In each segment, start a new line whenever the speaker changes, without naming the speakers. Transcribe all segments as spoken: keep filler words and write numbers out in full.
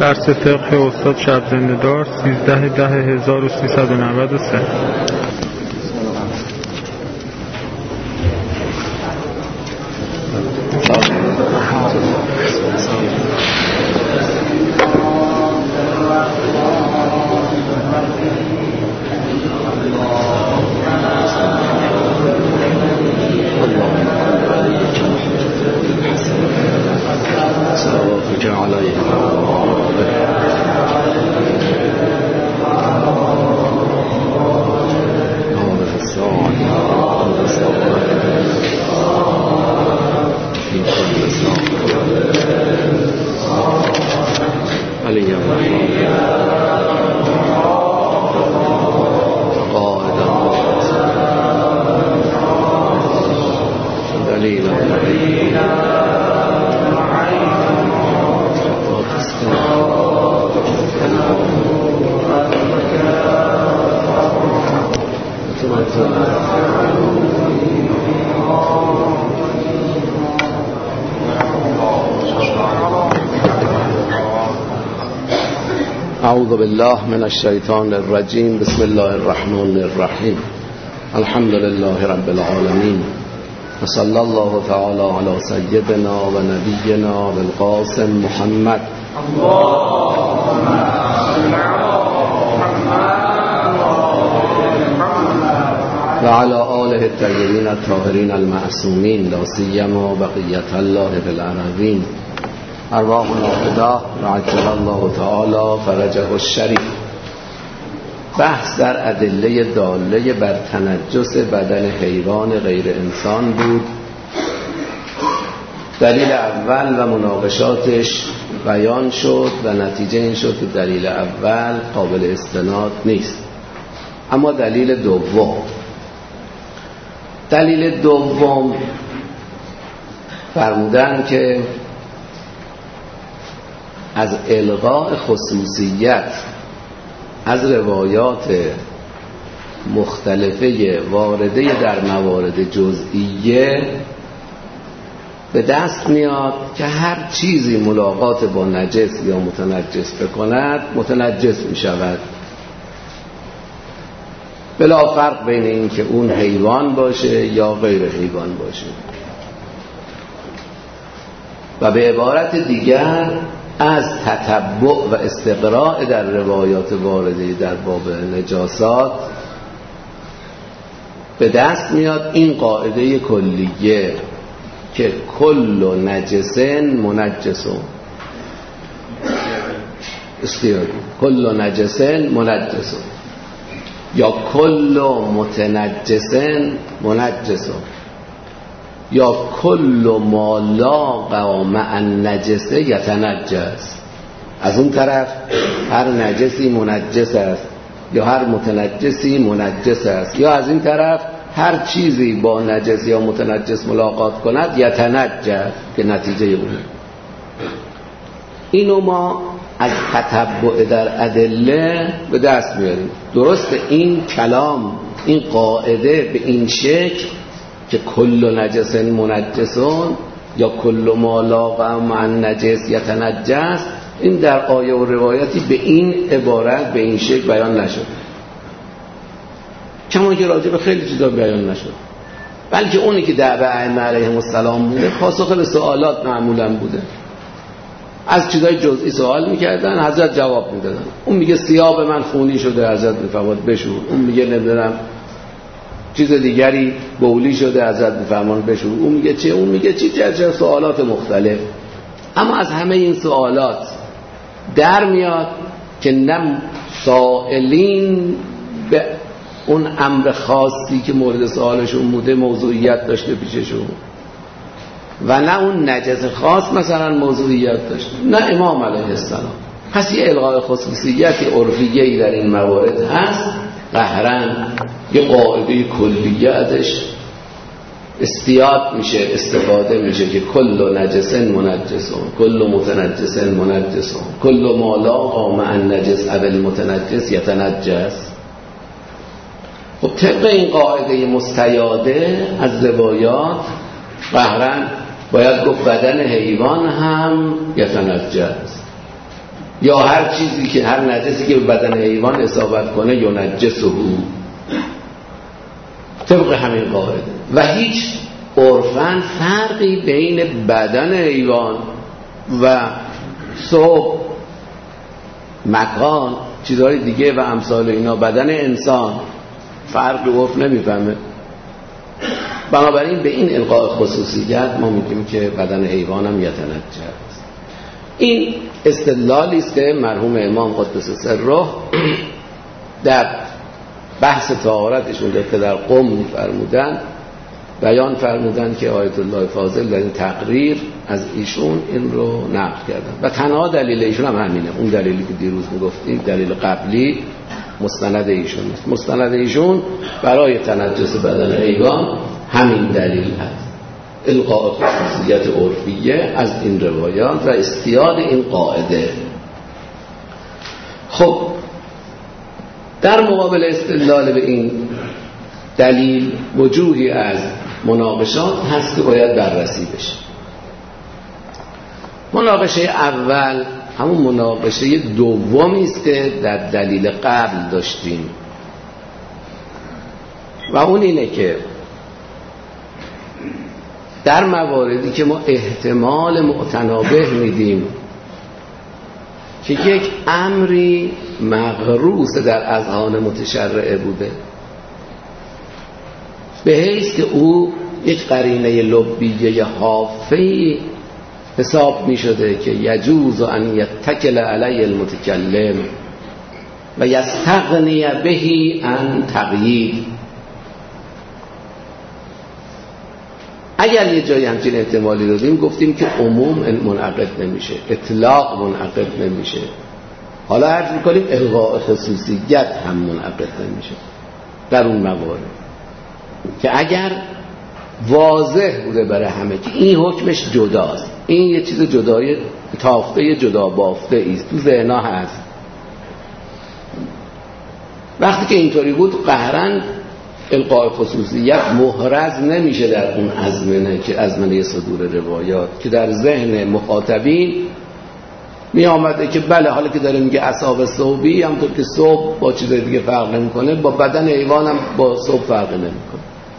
درس فقه استاد شب زنده دار سیزده ده هزار و سیصد و نود و سه.
اعوذ بالله من الشیطان الرجیم. بسم الله الرحمن الرحیم. الحمد لله رب العالمین و صلی الله تعالی علی سیدنا و نبینا بالقاسم محمد و علی آله الطیبین الطاهرین المعصومین لا سیما بقیة الله فی الارضین. ارواحنا فداه و عجل الله تعالی فرجه الشریف. بحث در ادله داله بر تنجس بدن حیوان غیر انسان بود. دلیل اول و مناقشاتش بیان شد و نتیجه این شد که دلیل اول قابل استناد نیست. اما دلیل دوم دلیل دوم فرمودن که از الغاء خصوصیت از روایات مختلفه وارده در موارد جزئیه به دست میاد که هر چیزی ملاقات با نجس یا متنجس بکند متنجس می شود، بلا فرق بین این که اون حیوان باشه یا غیر حیوان باشه. و به عبارت دیگر از تتبع و استقراء در روایات وارده در باب نجاسات به دست میاد این قاعده کلیه که کل نجسن منجسون استیاری کل نجسن منجسون یا کل متنجسن منجسون یا کل ما لاقا مع النجس یتنجس. از اون طرف هر نجسی منجس است یا هر متنجسی منجس است، یا از این طرف هر چیزی با نجس یا متنجس ملاقات کند یتنجس که نتیجه اونه. اینو ما از تتبع در ادله به دست میاریم. درست این کلام این قاعده به این شکل که کل نجس منجسون یا کل ما لاقا مع النجس یتنجس، این در آیه و روایتی به این عبارت به این شکل بیان نشد، کما که راجع به خیلی چیزا بیان نشد، بلکه اونی که دعوه ائمه علیهم السلام بوده پاسخ به سوالات معمولا بوده. از چیزای جزئی سوال میکردن، حضرت جواب میدادن. اون میگه ثیاب من خونی شده، حضرت میفرماد بشور. اون میگه نمیدونم چیز دیگری بولی شده، حضرت میفرمان بشور. اون میگه چه؟ اون میگه چی؟ چه سوالات مختلف. اما از همه این سوالات در میاد که نه سائلین به اون امر خاصی که مورد سوالشون بوده موضوعیت داشته پیششون، و نه اون نجس خاص مثلا موضوعیت داشته، نه امام علیه السلام. پس یه الغای خصوصیتی عرفیه‌ای در این موارد هست، قهرن یه قاعده کلیه ازش استیاد میشه، استفاده میشه که کل نجسن منجسون، کل متنجسن منجسون، کل ما لاقا مع النجس او المتنجس یتنجس. خب طبق این قاعده مستیاده از روایات قهرن باید گفت بدن حیوان هم یتنجس، یا هر چیزی که هر نجسی که به بدن حیوان اصابت کنه ینجسه، طبق همین قاعده. و هیچ عرفاً فرقی بین بدن حیوان و ثوب، مکان، چیزهای دیگه و امثال اینا، بدن انسان فرق عرف نمیفهمه. بنابراین به این القاء خصوصیت ما میگیم که بدن حیوان هم یتنجس. این استدلالی است که مرحوم امام قدس سره در بحث طهارتشون که در قم فرمودن، بیان فرمودن که آیت الله فاضل در این تقریر از ایشون این رو نقل کردن و تنها دلیل ایشون هم همینه. اون دلیلی که دیروز میگفتیم دلیل قبلی مستند ایشون است. مستند ایشون برای تنجس بدن حیوان همین دلیل هست، القاء خصوصیت عرفیه از این روایات و استیاد این قاعده. خب در مقابل استدلال به این دلیل وجوهی از مناقشات هست که باید بررسی بشه. مناقشه اول همون مناقشه دومی است که در دلیل قبل داشتیم و اون اینه که در مواردی که ما احتمال متنابه میدیم که یک امری مغروس در اذهان متشرعه بوده به حیث که او یک قرینه لبیه حافظی حساب می شده که یجوز ان یتکل علی المتکلم و یستغنی بهی عن تقیید. اگر یه جایی همچین احتمالی دادیم گفتیم که عموم منعقد نمیشه، اطلاق منعقد نمیشه، حالا عرض میکنیم الغاء خصوصیت هم منعقد نمیشه در اون موارد که اگر واضح بوده برای همه که این حکمش جداست، این یه چیز جدای تافته جدا بافته است، تو ذهنا هست. وقتی که اینطوری بود قهرن القاء خصوصیت محرز نمیشه در اون ازمنه که ازمنه صدور روایات که در ذهن مخاطبین می آمده که بله حالا که داره میگه اصحاب ثوبی همونطور که ثوب با چیزای دیگه فرق نمیکنه، با بدن حیوان هم با ثوب فرق نمیکنه.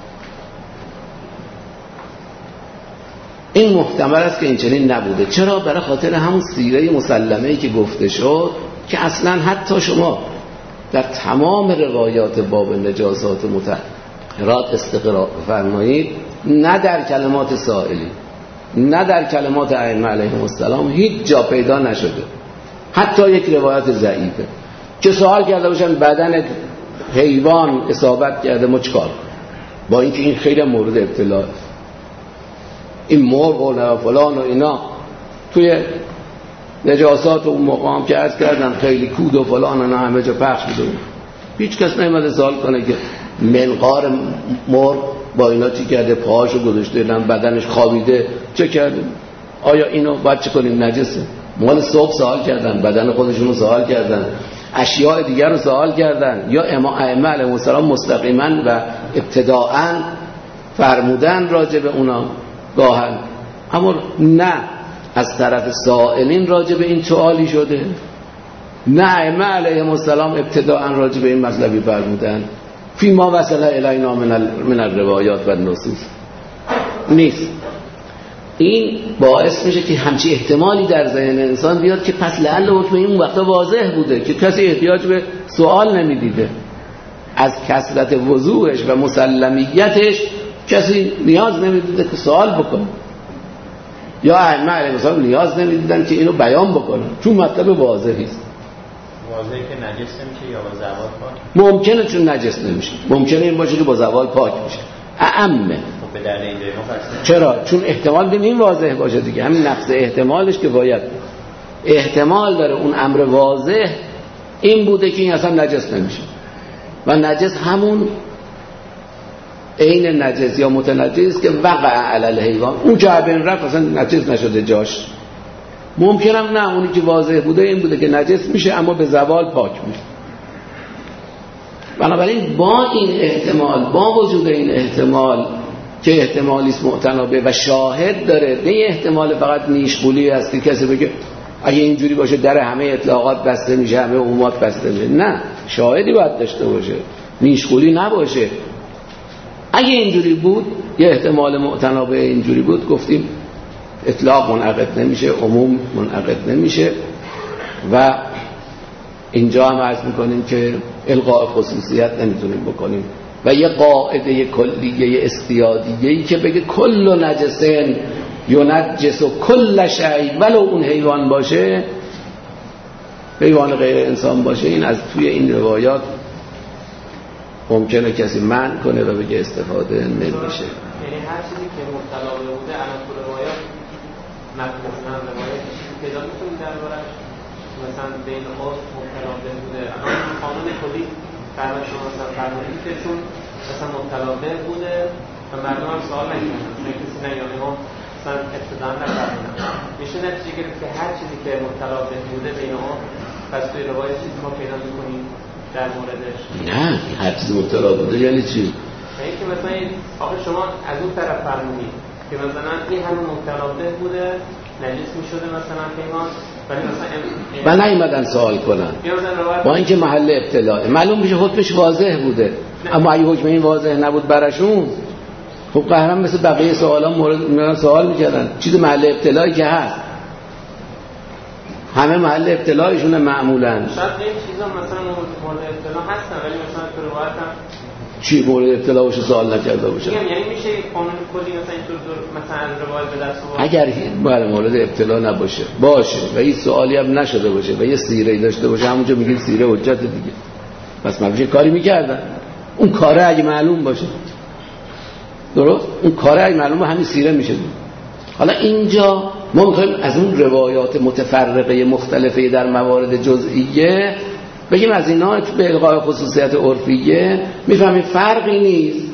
این محتمل است که این چنین نبوده. چرا؟ برای خاطر همون سیره مسلمه‌ای که گفته شد که اصلا حتی شما در تمام روایات باب نجاسات و مطهرات استقراء فرمایید، نه در کلمات سائلی نه در کلمات ائمه علیهم السلام هیچ جا پیدا نشده، حتی یک روایت ضعیفه که سوال کرده باشن بدن حیوان اصابت کرده ما چیکار کنیم، با اینکه این خیلی مورد ابتلاء، این مرغ و فلان و اینا توی نجاسات و اون مقام که عرض کردن خیلی کود و فلان و همه جا پخش بوده، هیچ کس نمیده سوال کنه که منقار مرغ با اینا چی کرده، پاهاشو گذاشته بدنش خوابیده چه کرده، آیا اینو باید چه کنیم نجسه؟ مال صبح سوال کردن، بدن خودشونو سوال کردن، اشیاء دیگر رو سوال کردن، یا ائمه علیهم السلام مستقیما و ابتداءً فرمودن راجع به اونا گاهن، اما نه از طرف سائلین راجع به این سوالی شده، نه ائمه علیهم السلام ابتداءً راجع به این مطلبی فرمودن فی ما وصل الینا من من الروایات و النصوص نیست. این باعث میشه که همچی احتمالی در ذهن انسان بیاد که پس لعل حکم این وقتا واضح بوده که کسی احتیاج به سوال نمیدیده، از کثرت وضوحش و مسلمیتش کسی نیاز نمیدیده که سوال بکنه، یا ائمه علیهم السلام نیاز نمیدیدن که اینو بیان بکنن چون مطلب واضحی است.
واضحه که نجس نمیشه یا با زوال پاک؟
ممکنه چون نجس نمیشه، ممکنه این باشه که با زوال پاک میشه. اعمه.
خب به دلیل ما
چرا؟ چون احتمال بدیم این واضح باشه دیگه، همین نقص احتمالش که باید احتمال داره اون امر واضح این بوده که این اصلا نجس نمیشه و نجس همون عین نجس یا متنجس که وقع علی الحیوان، اون که بین رفت اصلا نجس نشده جاش. ممکنم نه اونی که واضح بوده این بوده که نجس میشه اما به زوال پاک میشه. بنابراین با این احتمال، با وجود این احتمال که احتمالی است معتنابه و شاهد داره، نه احتمال فقط نیشگولی است که کسی بگه اگه اینجوری باشه در همه اطلاقات بسته میشه، همه عمومات بسته میشه. نه، شاهدی باید داشته باشه، میشغولی نباشه. اگه اینجوری بود، یه احتمال معتنابه اینجوری بود، گفتیم اطلاق منعقد نمیشه، عموم منعقد نمیشه. و اینجا هم عرض میکنیم که الغاء خصوصیت نمیتونیم بکنیم و یه قاعده کلیه استیادیه‌ای که بگه کل نجسن ینجس و کل شیء، ولو اون حیوان باشه، حیوان غیر انسان باشه، این از توی این روایات ممکنه کسی منع کنه و بگه استفاده نمیشه.
یعنی هر چیزی که مبتلا بوده الان تو روایات مثلا روایات چیزی پیدا می‌کنید دربارش، مثلا بین خود مبتلا بوده، الان قانون کلی قرار شما مثلا فرمودید که چون مثلا مبتلا بوده و مردم هم سوال نکردن، چون کسی نیامه ما مثلا ابتدا نکردن، میشه نتیجه گرفت که هر چیزی که مبتلا بوده بین ها پس توی روایت چیزی ما پیدا می‌کنیم در موردش.
نه، هر چیزی مبتلا بوده یعنی چی؟
یعنی که مثلا آخه شما از اون طرف فرمودید که مثلا این همون مبتلا بوده نجس می‌شده مثلا پیمان، ولی مثلا
من نیومدن سوال کنن با اینکه محل ابتلاء معلوم میشه حکمش واضح بوده. نه. اما اگه حکم این واضح نبود براشون، خب قهرم مثل بقیه سوالا مورد سوال میکردن. چیز محل ابتلائی که هست، همه محل ابتلاعشون معمولا.
شاید این چیزا مثلا مورد ابتلا هستن ولی مثلا تو روایت هم
چی مورد ابتلا باشه سوال نکرده باشه.
یعنی میشه قانون کلی مثلا اینطور مثلا از روایت به دست آورد
اگر بله مورد ابتلا نباشه باشه و این سوالی هم نشده باشه و یه سیره‌ای داشته باشه، همونجا میگیم سیره حجت دیگه، پس من میشه کاری میکردن. اون کاره اگه معلوم باشه، درست، اون کاره اگه معلومه همین سیره میشه. حالا اینجا ما میخوایم از اون روایات متفرقه مختلفه در موارد جزئیه بگیم از اینا به الغاء خصوصیت عرفیه میفهمیم فرقی نیست.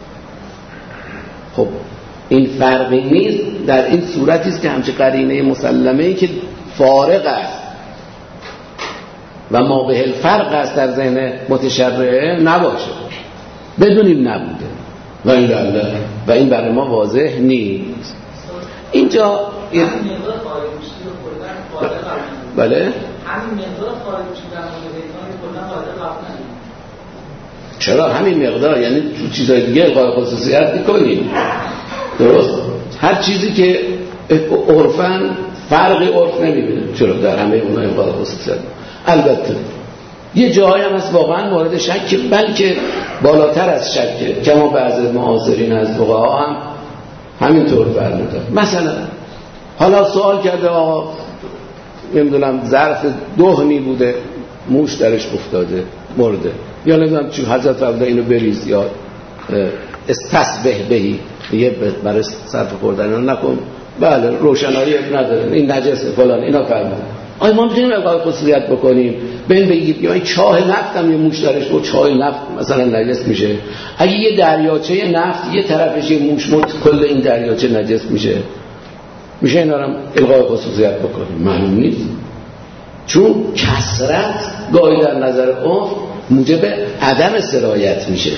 خب این فرقی نیست در این صورتی است که همچه قرینه مسلمه‌ای که فارق است و ما به الفرق است در ذهن متشرعه نباشه، بدونیم نبوده و این الله و این برای ما واضح نیست. اینجا این بله
همین مقدار خارج شدن مورد کلا قاعده قبول نداریم.
چرا همین مقدار؟ یعنی تو چیزای دیگه الغاء خصوصیت می‌کنیم، درست؟ هر چیزی که عرفاً فرقی عرف نمی‌بینه، چرا در همه اونها الغاء خصوصیت. البته یه جایی هم هست واقعاً مورد شک، بلکه بالاتر از شک، کما بعضی معاصرین از فقها هم همینطور فرمودن. مثلا حالا سوال کرده آقا نمیدونم ظرف دهنی بوده موش درش افتاده مرده، یا نمیدونم چی حضرت فرموده اینو بریز یا استصبح بهی دیگه برای صرف خوردن نکن، بله روشنایی نداره این نجسه فلان اینا فرموده. آیا ما میتونیم الغاء خصوصیت بکنیم به این بگید یا این چاه نفت هم یه موش درش بود، چاه نفت مثلا نجس میشه؟ اگه یه دریاچه نفت یه طرفش یه موش مرد کل این دریاچه نجس میشه؟ میشه اینا رو الغاء خصوصیت بکنیم؟ معلوم نیست، چون کثرت گاهی در نظر عرف موجب عدم سرایت میشه.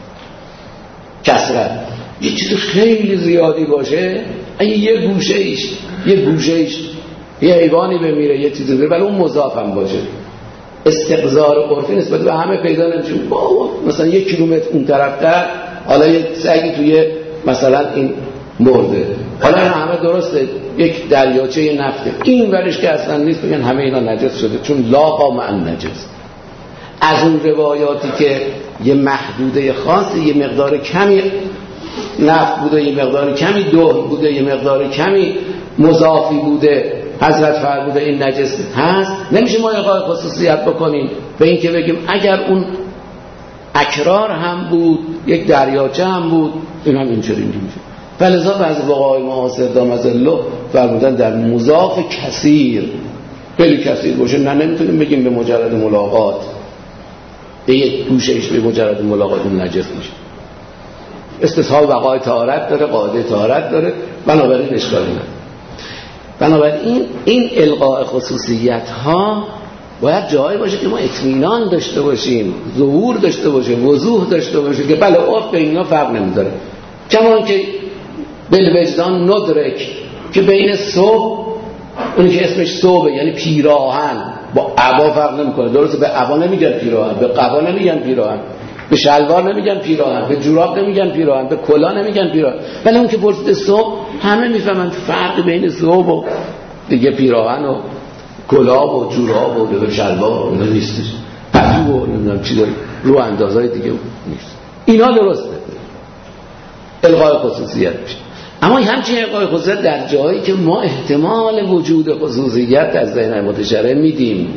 کثرت یه چیز خیلی زیادی باشه، اگه یه گوشه ایش یه گوشه ایش یه حیوانی بمیره یه چیزی بمیره ولی اون مضاف هم باشه، استقذار عرفی نسبت به همه پیدا نمیشه. بابا مثلا یک کیلومتر اون طرفتر حالا یه سگی توی مثلا این مرده، حالا این همه درسته یک دریاچه نفته، این ورش که اصلا نیست بگن همه اینا نجس شده چون لاقا مع نجس. از اون روایاتی که یه محدوده خاصی یه مقدار کمی نفت بوده، یه مقدار کمی دهن بوده، یه مقدار کمی مضافی بوده، حضرت فرموده این نجس هست، نمیشه ما الغاء خصوصیت بکنیم به این که بگیم اگر اون اکرار هم بود یک دریاچه هم بود این هم اینجوری میشه. فلذا بعضی فقهای معاصر دامظله فرمودن در مضاف کثیر، خیلی کثیر باشه نه نمیتونیم بگیم به مجرد ملاقات به یک گوشهش به مجرد ملاقات اون نجس میشه. استصحاب وقای طهارت داره، قاعده طهارت داره، بنابراین اشکالی نداره. بنابراین این الغاء خصوصیت ها باید جایی باشه که ما اطمینان داشته باشیم، ظهور داشته باشه، وضوح داشته باشه که بله عرف به اینا فرق نمیداره. کمان که بالوجدان ندرک که بین صبح اونی که اسمش ثوبه یعنی پیراهن، با عبا فرق نمیکنه. درسته به عبا نمیگن پیراهن، به قبا نمیگن پیراهن، به شلوار نمیگن پیراهن، به جوراب نمیگن پیراهن، به کلاه نمیگن پیراهن. ولی اون که پرسید ثوب، همه میفهمن فرق بین ثوب و دیگه پیراهن و کلاه و جوراب و شلوار اینا نیستش. پتو و نمیدونم چی داره رو اندازهای دیگه نیست. اینا درسته، الغای خصوصیت میشه. اما همچین الغای خصوصیت در جایی که ما احتمال وجود خصوصیت از ذهن متشرع میدیم،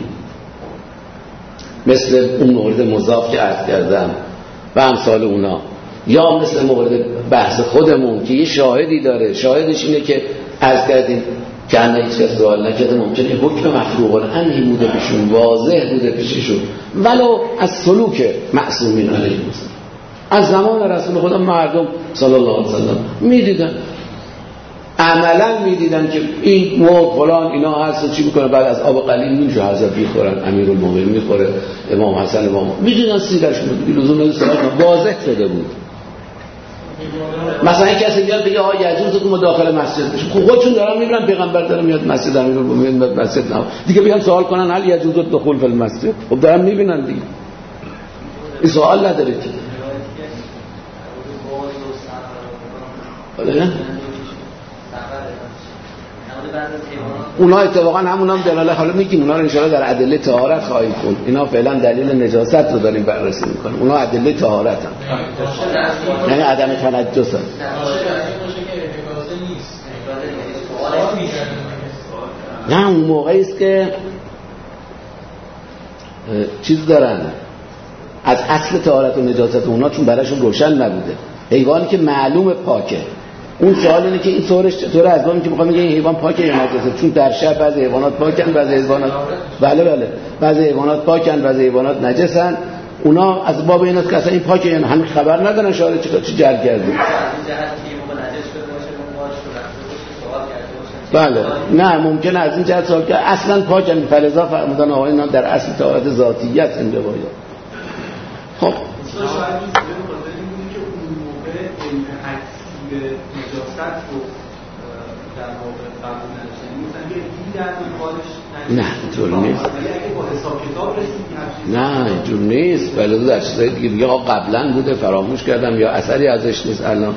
مثل اون مورد مضاف که عرض کردم و امثال اونا، یا مثل مورد بحث خودمون که یه شاهدی داره، شاهدش اینه که عرض کردیم که انه هیچ کس سوال نکرده، ممکنه حکم مفروغ العنه بوده پیشون، واضح بوده پیششون، ولو از سلوک معصومین علیه السلام از زمان رسول خدا مردم صلی الله علیه وسلم میدیدن، عملا میدیدن که این مرد فلان اینا هست و چی میکنه، بعد از آب قلیل میشه حضرت میخورن، امیرالمومنین میخوره، امام حسن امام میدیدن سیرشون بود، لزوم نیست واضح شده بود. مثلا این کسی بیاد بگه آقا یجوز که ما داخل مسجد بشیم، خب خودشون دارن میبینن پیغمبر داره میاد مسجد، امیرالمومنین میاد مسجد، نه دیگه بیان سوال کنن هل یجوز الدخول فی المسجد؟ خب دارن میبینن دیگه، این سوال نداره که بله. اونا اتفاقا همون هم دلاله، حالا میگیم اونا رو انشاءالله در ادله طهارت خواهیم خوند. اینا فعلا دلیل نجاست رو داریم بررسی میکنیم، اونا ادله طهارت هم یعنی عدم تنجس هم. نه اون موقعی است که چیز دارن از اصل طهارت و نجاست اونا، چون براشون روشن نبوده. حیوانی که معلوم پاکه، اون سوال اینه که این طورش چطوره، از وقتی که میخوام بگم این حیوان پاکه یا نجسه، چون در شب بعضی حیوانات پاکن، بعضی حیوانات بله بله بعضی حیوانات پاکن، بعضی حیوانات نجسن. اونا از باب این است که اصلا این پاکه یا همین خبر ندارن شاید چیکار چی جر کرده. بله نه ممکنه از این جهت سوال که اصلا پاکن، فلذا فرمودن آقا اینا در اصل طهارت ذاتیت این روایات. خب
نجاست رو در واقع قبول نداشتن، مثلا یه دیدی در این
نه اینطور نیست،
اگه با حساب کتاب رسیدی
نه اینطور نیست، ولی در چیزای دیگه دیگه قبلا بوده فراموش کردم یا اثری ازش نیست الان.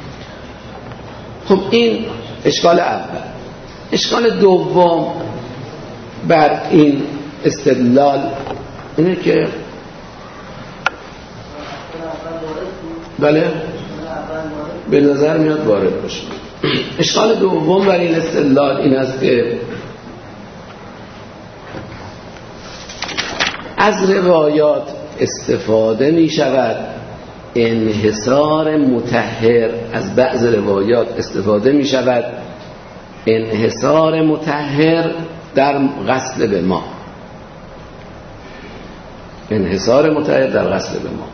خب این اشکال اول. اشکال دوم بر این استدلال اینه که بله به نظر میاد وارد باشه. اشکال دوم بر این استدلال این است که از روایات استفاده می شود، انحصار مطهر از بعض روایات استفاده می شود، انحصار مطهر در غسل به ما، انحصار مطهر در غسل به ما.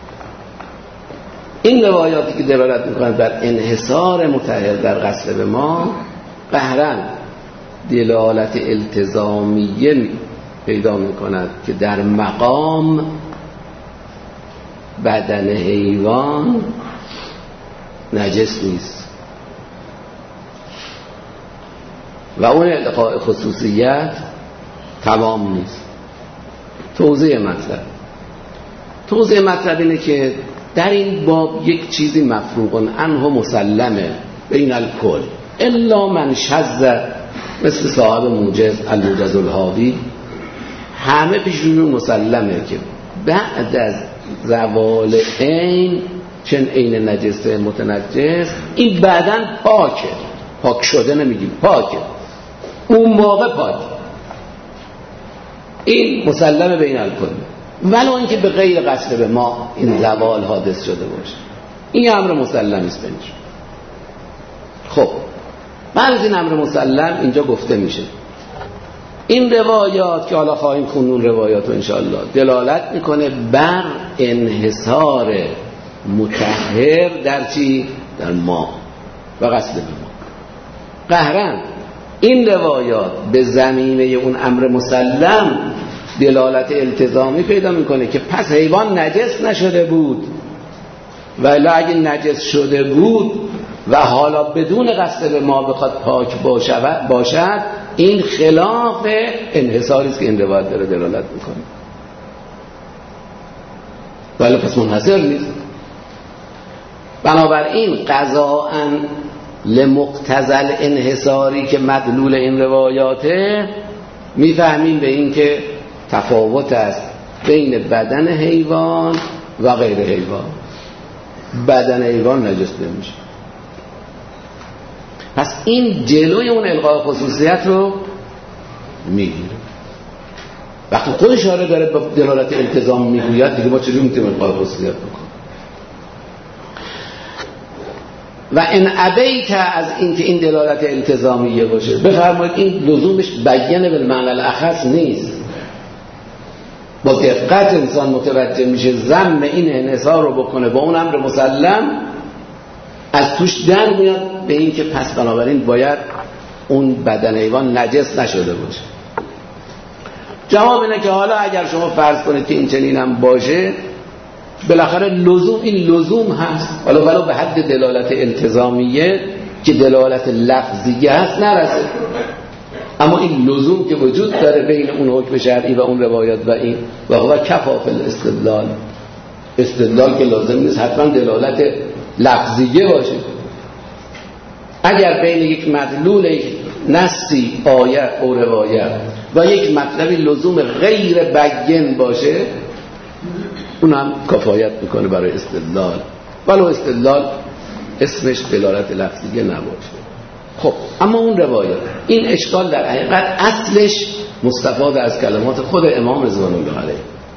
این روایاتی که دلالت میکنند بر انحصار مطهر در غسل به ما قهرا دلالت التزامیه پیدا میکند که در مقام بدن حیوان نجس نیست و اون الغای خصوصیت تمام نیست. توضیح مطلب توضیح مطلب اینه که در این باب یک چیزی مفروغ عنه مسلمه بین الکل الا من شذ، مثل صاحب موجز الموجز الهاوی، همه پیش روی مسلمه که بعد از زوال عین، چون عین نجسه متنجس، این بعداً پاکه، پاک شده نمیگیم پاکه، اون موقع پاک، این مسلمه بین الکل، ولو اینکه به غیر غسل به ما این زوال حادث شده باشه، این امر مسلم است بینش. خب بعد از این امر مسلم اینجا گفته میشه این روایات که حالا خواهیم خوندون روایات رو انشاءالله دلالت میکنه بر انحصار مطهر در چی؟ در ما و غسل به ما. قهرن این روایات به زمینه اون امر مسلم دلالت التزامی پیدا میکنه که پس حیوان نجس نشده بود، ولی اگه نجس شده بود و حالا بدون غسل به ما بخواد پاک باشد این خلاف انحصاری است که این روایت داره دلالت میکنه. ولی پس منحصر نیست. بنابراین قضاءً لمقتضی الانحصاری که مدلول این روایاته، میفهمیم به این که تفاوت است بین بدن حیوان و غیر حیوان. بدن حیوان نجس نمیشه. پس این جلوی اون الغای خصوصیت رو میگیره. وقتی خود اشاره داره به دلالت التزام میگوید، دیگه ما چجوری میتونیم الغای خصوصیت بکنیم؟ و ان ابیت از این که این دلالت التزامیه باشه، بفرمایید این لزومش بیان بالمعنی الاخص نیست. با دقت انسان متوجه میشه ضمن این انحصار رو بکنه با اون امر مسلم، از توش در میاد به این که پس بنابراین باید اون بدن حیوان نجس نشده باشه. جواب اینه که حالا اگر شما فرض کنید که این چنین هم باشه، بالاخره لزوم این لزوم هست، حالا ولو به حد دلالت التزامیه که دلالت لفظیه هست نرسه، اما این لزوم که وجود داره بین اون حکم شرعی و اون روایات و این و هو کفاف الاستدلال. استدلال که لازم نیست حتما دلالت لفظیه باشه. اگر بین یک مدلول نصی آیه و روایت و یک مطلبی لزوم غیر بیان باشه، اونم کفایت میکنه برای استدلال، ولو استدلال اسمش دلالت لفظیه نباشه. خب اما اون روایت، این اشکال در حقیقت اصلش مستفاد از کلمات خود امام رضوان الله علیه.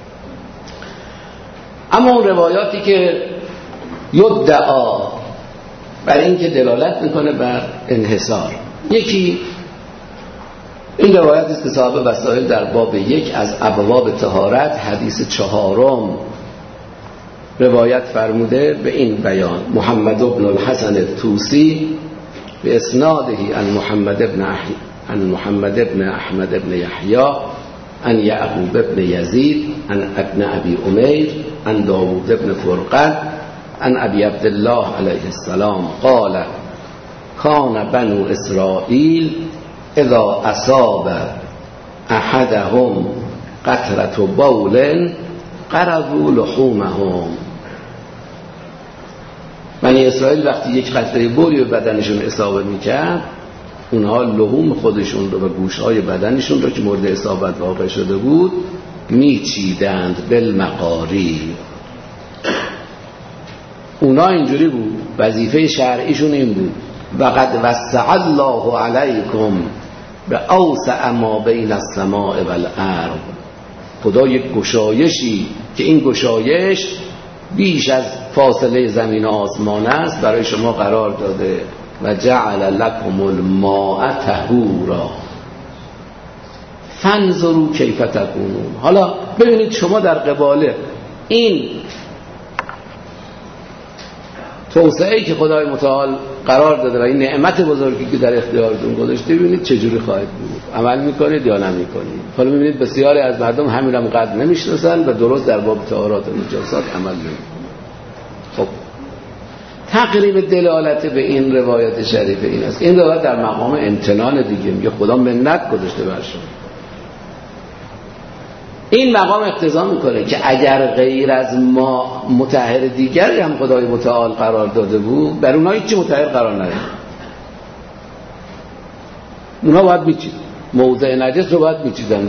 اما اون روایاتی که یدعا برای این که دلالت میکنه بر انحصار، یکی این روایت است که صاحب وسائل در باب یک از ابواب طهارت حدیث چهارم روایت فرموده به این بیان: محمد بن الحسن الطوسی به اسناده عن محمد بن اح... عن محمد بن احمد بن یحیی عن یعقوب بن یزید عن ابن ابی امیر عن داوود بن فرقد عن ابی عبدالله علیه السلام قال: کان بنو اسرائیل اذا اصاب احدهم قطرة بول قرضوا لحومهم. بنی اسرائیل وقتی یک قطره بولی به بدنشون اصابه میکرد، اونها لحوم خودشون رو و گوشهای بدنشون رو که مورد اصابت واقع شده بود میچیدند بالمقاری. اونا اینجوری بود، وظیفه شرعیشون این بود: وقد وسع الله علیکم به اوسع ما بین السماء والارض. خدا یک گشایشی که این گشایش بیش از فاصله زمین و آسمان است برای شما قرار داده. و جعل لکم الماء طهورا فانظروا کیف تکونون. حالا ببینید شما در قباله این توسعه‌ای که خدای متعال قرار داده و این نعمت بزرگی که در اختیارتون گذاشته، ببینید چجوری خواهید بود، عمل میکنید یا نمیکنید. حالا ببینید بسیاری از مردم همین هم قدر نمیشناسن و درست در باب طهارات و نجاسات عمل نمیکنن. خب تقریب دلالت به این روایت شریف این است. این روایت در مقام امتنان دیگه، میگه خدا منت گذاشته بر شما. این مقام اقتضا میکنه که اگر غیر از ما مطهر دیگری هم خدای متعال قرار داده بود، بر اونها هیچی مطهر قرار نداره، اونها باید میچید، موضع نجس رو باید میچیدن.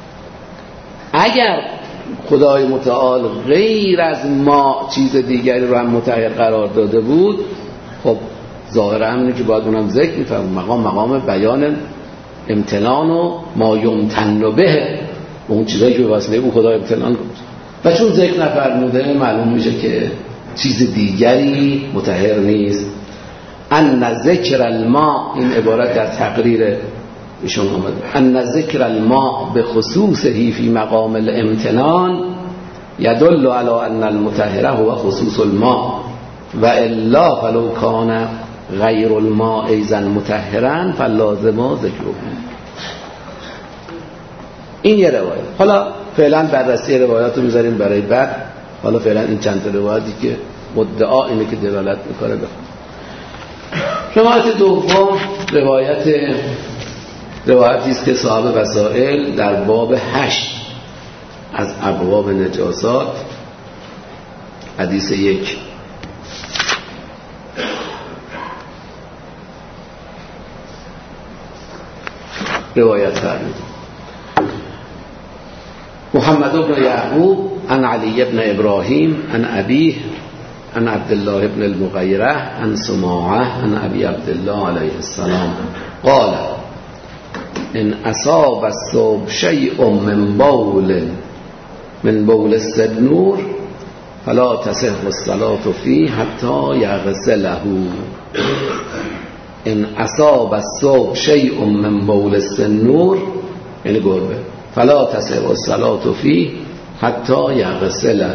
اگر خدای متعال غیر از ما چیز دیگری رو هم مطهر قرار داده بود، خب ظاهر همینه که باید اونم ذکر میفهم. مقام مقام بیان امتنان و ما یمتن به، اون چیزایی که به واسطه او خدا امتنان گفت و چون ذکر نفرموده معلوم میشه که چیز دیگری مطهر نیست. ان ذکر الماء، این عبارت در تقریر ایشون آمده، ان ذکر الماء به خصوصه فی مقام الامتنان یدل علی ان المطهر هو خصوص الماء و الا فلو کان غیر الماء ایضا مطهرا فلازم ذکره. این یه روایت. حالا فعلا بررسی روایات رو میذاریم برای بعد. حالا فعلا این چند تا روایتی که مدعا اینه که دلالت میکنه بخونیم. روایت دوم روایت روایتی است که صاحب وسائل در باب هشت از ابواب نجاسات حدیث یک روایت فرمود: محمد بن یعقوب عن علی بن ابراهیم عن ابیه عن عبدالله بن المغیره عن سماعه عن ابی عبدالله علیه السلام قال: ان اصاب الثوب شیء من بول من بول السنور فلا تصح الصلاة فيه حتى یغسله. ان اصاب الثوب شیء من بول السنور یعنی گربه، فلا تصح الصلاة فيه حتى یغسله.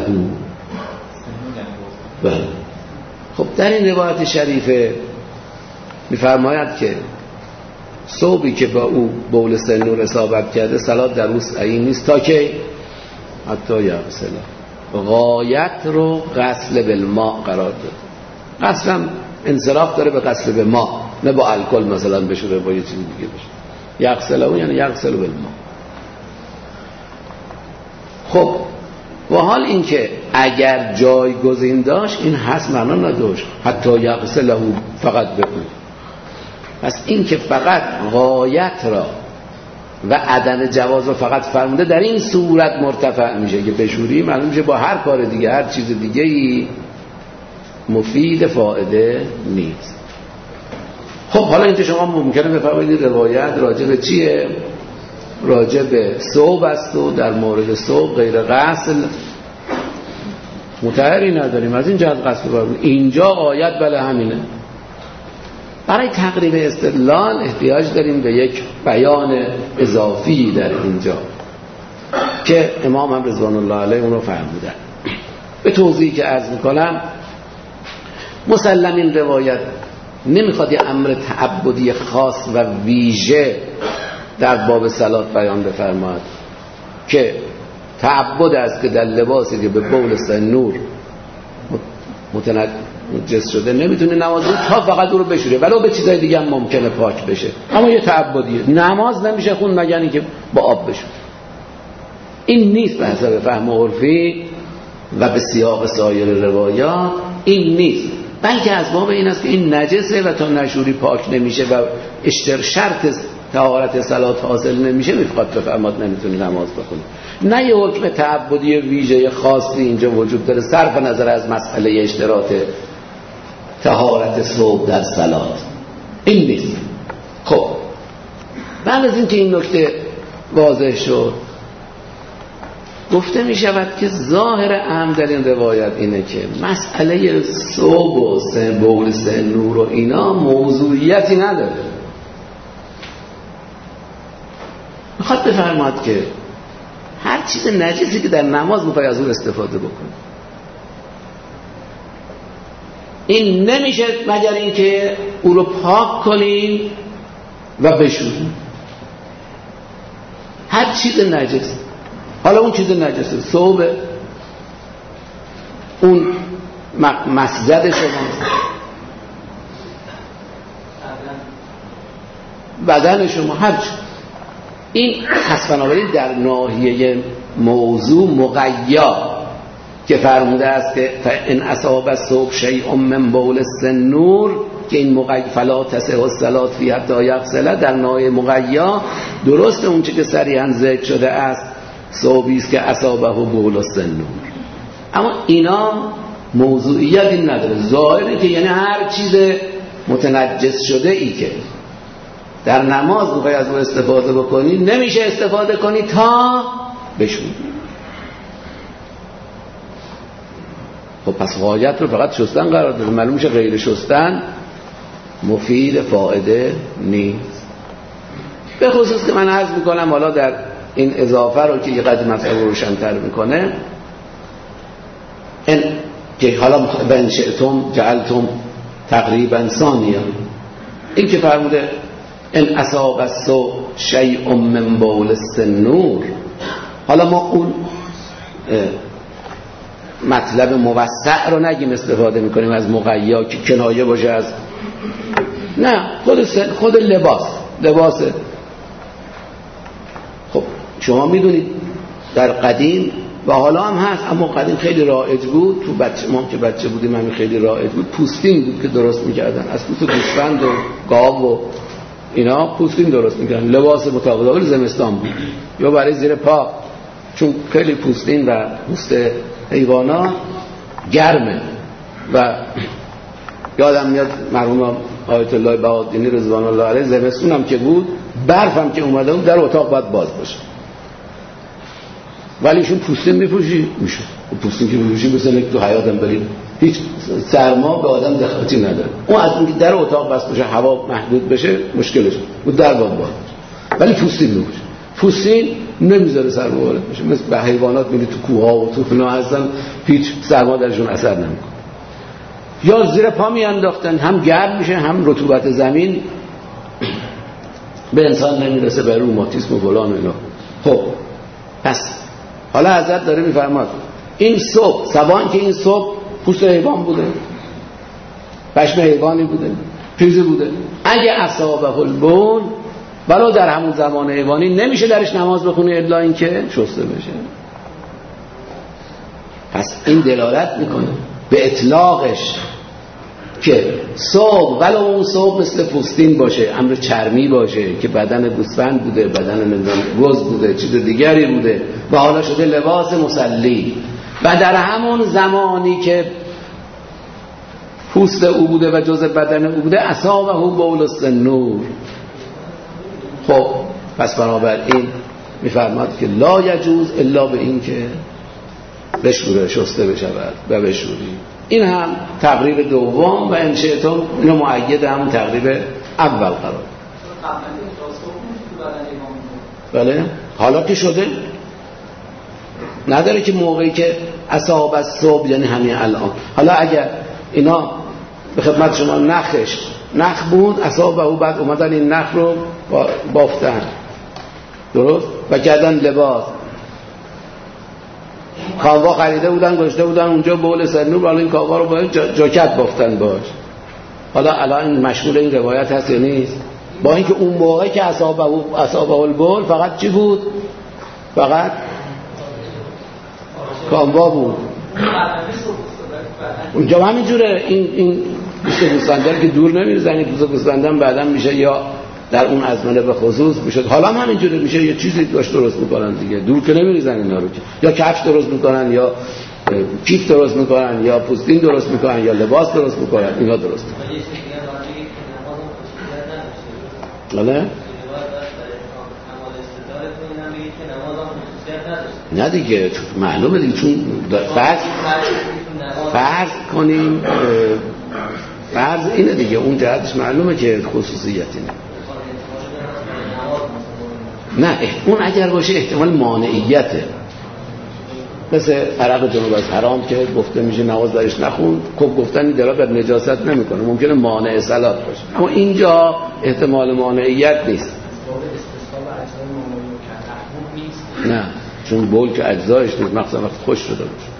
بله. خب در این روایت شریفه می‌فرماید که ثوبی که با او بول سنور اصابت کرده صلات در او صحیح نیست تا که حتی یغسله. غایت رو غسل بالماء قرار داد. غسل هم انصراف داره به غسل به ماء، نه با الکل مثلا بشوره با یه چیز دیگه بشه. یغسله یعنی یغسل بالماء. خب و حال این که اگر جایگزین داشت این هست معنا نداشت حتی یغسله فقط بکن. پس این که فقط غایت را و عدم جواز رو فقط فرموده در این صورت مرتفع میشه که بشوری معلوم میشه با هر کار دیگه هر چیز دیگه ای مفید فایده نیست. خب حالا اینکه شما ممکنه بفرمایید روایت راجع به چیه؟ راجع به ثوب است و در مورد ثوب غیر غسل مطهری نداریم، از این جهت غسل بارون. اینجا آیت بله همینه. برای تقریب استدلال احتیاج داریم به یک بیان اضافی در اینجا که امام هم رضوان الله علیه اون رو فرمودن. به توضیحی که عرض میکنم، مسلم این روایت نمیخواد یه امر تعبدی خاص و ویژه در باب صلات بیان بفرماید که تعبد است که در لباسی که به بول سنور متنجس شده نمیتونه نماز رو تا فقط او رو بشوره، ولو به چیزای دیگه هم ممکنه پاک بشه، اما یه تعبدیه. نماز نمیشه خون مگر اینکه با آب بشوره. این نیست به حسب فهم عرفی و به سیاق سایر روایات این نیست، بلکه از باب این است که این نجسه و تا نشوری پاک نمیشه و اشتر شرط طهارت صلات حاصل نمیشه، میخواد بفرماد نمیتونه نماز بخونه. نه یه حکم تعبدی ویژه خاصی اینجا وجود داره صرف نظر از مسئله اشتراط طهارت ثوب در صلات، این نیست. خب بعد از اینکه این نکته واضح شد، گفته می شود که ظاهر امر در این روایت اینه که مسئله ثوب و بول سنور و اینا موضوعیتی نداره. میخواد بفرماد که هر چیز نجسی که در نماز میخوای از اون استفاده بکنی، این نمیشه مگر اینکه او رو پاک کنیم و بشوریم. هر چیز نجس، حالا اون چیز نجسه ثوب، اون مسجد شما، بدن شما، هر چیز، این پس بنابراین در ناحیه موضوع مقید که فرموده است که ان اصاب الثوب شیء من بول السنور که این مقید فلا تصح الصلاة فیه حتی یغسله، در ناحیه مقید درست اون چیزی که صریحا ذکر شده است ثوبی است که اصابه بول السنور، اما اینا موضوعیت این نداره. ظاهره که یعنی هر چیز متنجس شده ای که در نماز میخوای از اون استفاده بکنی نمیشه استفاده کنی تا بشونی. خب پس غایت رو فقط شستن قرار داده، معلوم میشه غیر شستن مفید فایده نیست. به خصوص که من عرض میکنم حالا در این اضافه رو که یه قدر مسئله رو روشن‌تر میکنه، این که حالا بن شئتم جعلتم تقریبا ثانیه، این که فرموده ان اصاب الثوب شیء من بول السنور، حالا ما اون مطلب موسع رو نگیم استفاده میکنیم از مقید که کنایه باشه از، نه، خود خود لباس لباس شما میدونید در قدیم و حالا هم هست، اما قدیم خیلی رایج بود، تو بچه ما که بچه بودیم همین خیلی رایج بود، پوستین بود که درست میکردن از پوست گوسفند و گاو و اینا، پوستین درست میکردن، لباس مطابق زمستان بود یا برای زیر پا، چون خیلی پوستین و پوست حیوانات گرمه. و یادم میاد مرحوم آیت الله بهادینی رضوان الله علیه زمستون هم که بود، برف هم که اومده بود، در اتاق باید باز باشه، ولی ایشون پوستین میپوشی میشه، پوستین که میپوشی مثلا تو حیاتم برید هیچ سرما به آدم دخالتی نداره. اون از اینکه در اتاق بس بشه هوا محدود بشه مشکلش بود، در باید باز ولی پوستین میپوشه. پوستین نمیذاره سرما وارد بشه، مثل به حیوانات میبینی تو کوها و تو فنا هستن هیچ سرما درشون اثر نمیکنه. یا زیر پا میانداختن، هم گرم میشه هم رطوبت زمین به انسان نمیرسه، به روماتیسم و فلان و اینا. خب پس حالا حضرت داره میفرماد این صبح سبان که این صبح پوست حیوان بوده، پشم حیوانی بوده، پیزه بوده، اگه اصابه البول ولو در همون زمان حیوانی نمیشه درش نماز بخونی الا این که شسته بشه. پس این دلالت میکنه به اطلاقش که صبح ولو اون صبح مثل پوستین باشه، امر چرمی باشه که بدن گوسفند بوده، بدن نمیدونم گوز بوده، چیز دیگری بوده و حالا شده لباس مصلی، و در همون زمانی که پوست او بوده و جزء بدن او بوده اصابه بول السنور. خب پس بنابراین میفرماد که لا یجوز الا به این که بشوره، شسته بشود و بشوری. این هم تقریب دوم و ان شئتم اینو مؤید هم تقریب اول قرار. بله حالا که شده نداره که موقعی که اصحاب الصبح یعنی همین الان. حالا اگر اینا به خدمت شما نخش نخ بود اصحاب و بعد اومدن این نخ رو بافتن درست و کردن لباس، کاوا خریده بودن گذاشته بودن اونجا بول سنور، حالا این کاوا رو باید جا، جاکت بافتن باش. حالا الان مشمول این روایت هست یا نیست؟ با اینکه اون موقعی که اصحابه اصحابه البول فقط چی بود؟ فقط کاوا بود. اونجا همینجوره. این این پوست گوسفندان که دور نمیزنی، پوست گوسفندان بعداً میشه یا در اون ازمنه به خصوص میشه، حالا هم همینجوره میشه یه چیزی داشت درست میکنن دیگه، دور که نمیریزن اینا رو، یا کفش درست میکنن یا کیف درست میکنن یا پوستین درست میکنن یا لباس درست میکنن، اینا درست میکنن. بله نه دیگه معلومه دیگه، چون فرض فرض کنیم فرض اینه دیگه، اون جهتش معلومه که خصوصیتی نه. نه اون اگر باشه احتمال مانعیته، مثل عرق جنوب از حرام که گفته میشه نماز درش نخون، خب گفتن این دلالت بر نجاست نمیکنه، ممکنه مانع صلات باشه، اما اینجا احتمال مانعیت نیست. نه چون بول که اجزایش نیست، مخصوصا وقت خوش شده باشه.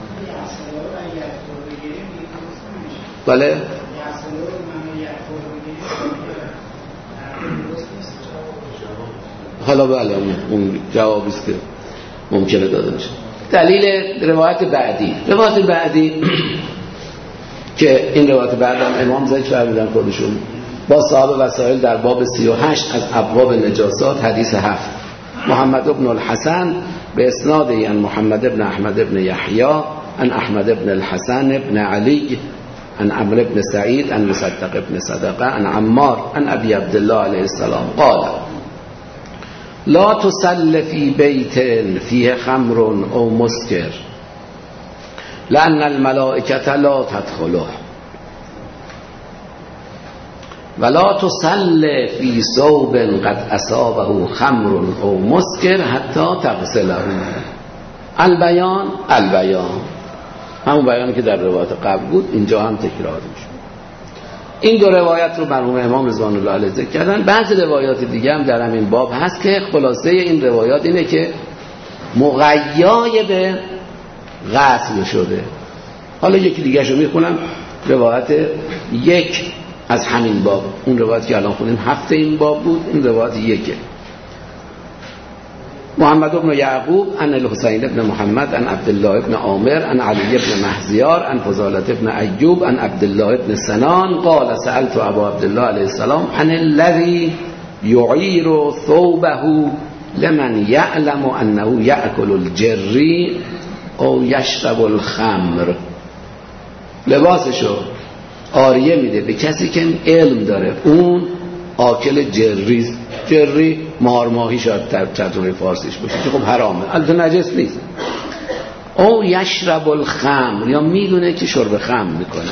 بله حالا بله اون جوابیست که ممکنه داده میشه. دلیل روایت بعدی روایت بعدی که این روایت بعدم امام ذکر فرمودن خودشون با صاحب وسائل در باب سی و هشت از ابواب نجاسات، حدیث هفت، محمد بن الحسن به اسناد عن محمد بن احمد بن یحیی عن احمد بن الحسن بن علی عن عمرو بن سعید عن مصدق بن صدقه عن عمار عن ابي عبد الله علیه السلام قال لا تصل في بيت فيه خمر او مسكر لأن الملائكة لا تدخله ولا تصل في ثوب قد أصابه خمر او مسكر حتى تغسله. البیان البیان همون بیانی که در روایت قبل بود اینجا هم تکرار میشه. این دو روایت رو مرحوم امام رضوان الله علیه ذکر کردن. بعضی روایات دیگه هم در همین باب هست که خلاصه این روایات اینه که مغیای به غسل شده. حالا یکی دیگه شو میخونم، روایت یک از همین باب، اون روایت که الان خونیم هفته این باب بود، این روایت یکه. محمد بن یعقوب عن الحسین بن محمد عن عبدالله بن عامر عن علی بن محزیار عن فضالة بن ایوب عن عبدالله بن سنان قال سألت ابا عبدالله علیه السلام عن الذي يعير ثوبه لمن يعلم انه يأكل الجری او یشرب الخمر. لباسشو عاریه میده به کسی که علم داره اون آکل جری، جری مارماهی شاید در ترجمه فارسیش باشه که خب حرامه، البته نجس نیست. او یشرب الخمر، یا میدونه که شرب خمر میکنه.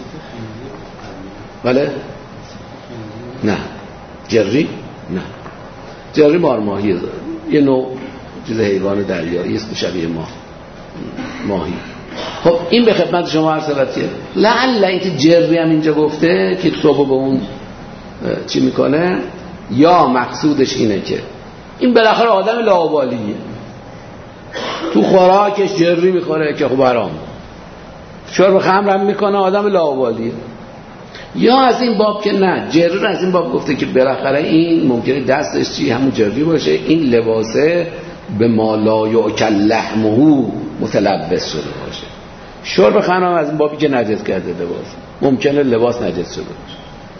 بله؟ نه جری نه، جری مارماهی داره، یه نوع چیز حیوان دریایی است شبیه ما ماهی. خب این به خدمت شما عرض شود که لعل اینکه جری هم اینجا گفته که صبح به اون چی میکنه، یا مقصودش اینه که این بالاخره آدم لاابالیه، تو خوراکش جری میخوره که خب حرام، شرب خمر هم میکنه، آدم لاابالیه. یا از این باب که نه، جری رو از این باب گفته که بالاخره این ممکنه دستش چی همون جری باشه، این لباسه به ما لا یؤکل لحمه متلبس شده باشه. شرب خمر هم از این بابی که نجس کرده لباس، ممکنه لباس نجس شده باشه.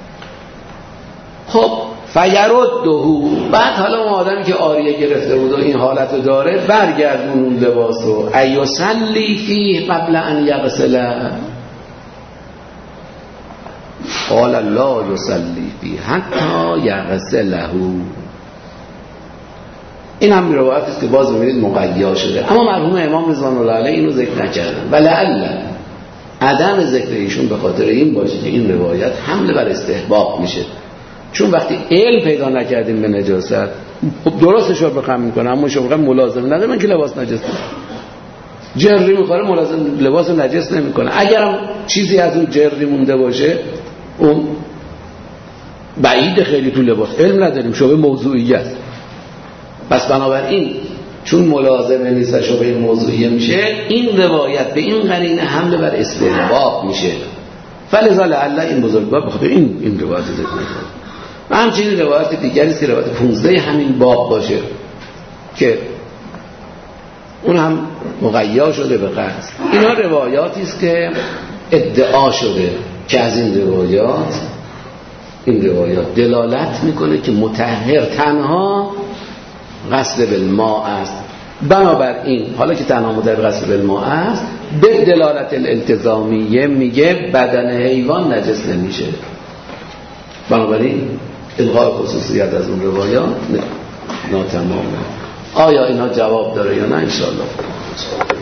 خب فیرده، بعد حالا اون آدمی که عاریه گرفته بود و این حالت رو داره برگردون اون لباس رو، ایصلی فیه قبل ان یغسله، قال لا یصلی فیه حتی یغسله. این هم روایت است که باز می‌بینید مقیا شده، اما مرحوم امام رضوان الله علیه اینو ذکر نکردن و لعل عدم ذکر ایشون به خاطر این باشه که این روایت حمله بر استحباب میشه، چون وقتی علم پیدا نکردیم به نجاست، خب درست شرب خمر میکنه اما شرب خمر ملازمه نداره من که لباس نجس کنه، جری میخوره ملازم لباس نجس نمیکنه. اگرم چیزی از اون جری مونده باشه اون بعید خیلی تو لباس، علم نداریم، شبه موضوعیت. پس بنابراین چون ملازمه نیست شبه موضوعیه میشه، این روایت به این قرینه حمله بر استحباب میشه. فلذا لعل این بزرگوار بخاطر این این روایت ذکر میکنه. و همچنین روایت دیگری است که روایت پانزده همین باب باشه که اون هم مقیا شده به قصد. اینا روایاتی است که ادعا شده که از این روایات این روایات دلالت میکنه که مطهر تنها غسل بالماء است. بنابراین حالا که تنها مطهر غسل بالماء است، به دلالت الالتزامیه میگه بدن حیوان نجس نمیشه. بنابراین الغاء خصوصیت از اون روایات ناتمامه. آیا اینا جواب داره یا نه؟ انشاءالله.